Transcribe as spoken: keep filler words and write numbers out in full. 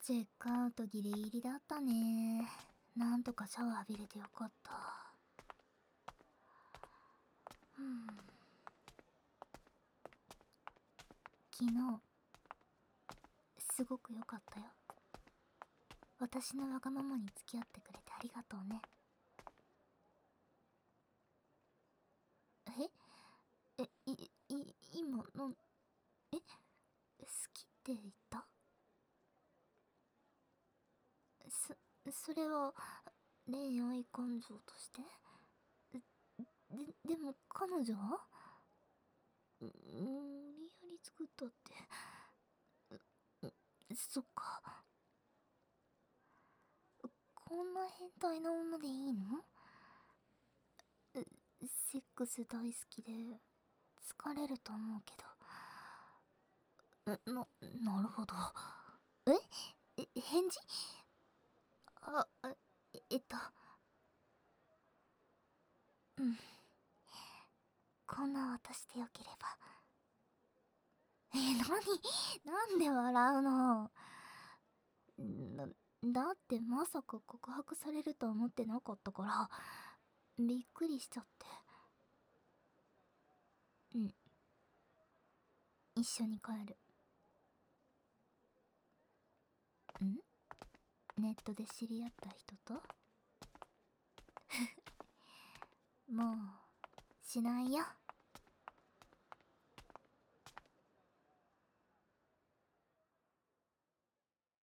チェックアウトギリギリだったね。なんとかシャワー浴びれてよかった。うん。昨日すごく良かったよ。私のわがままに付き合ってくれてありがとうね。ええ、い、い、今の、え、好きって言った？そ、それは恋愛感情として？で、でも彼女は？うーん、無理やり作ったって。うそっか。こんな変態な女でいいの？うセックス大好きで疲れると思うけど。な、なるほど。ええ、返事？あ、あええっと、うん。こんな私でよければ。え、なに、なんで笑うの？だ、だってまさか告白されると思ってなかったから、びっくりしちゃって。うん。一緒に帰る。ん？ネットで知り合った人と？もう、しないよ。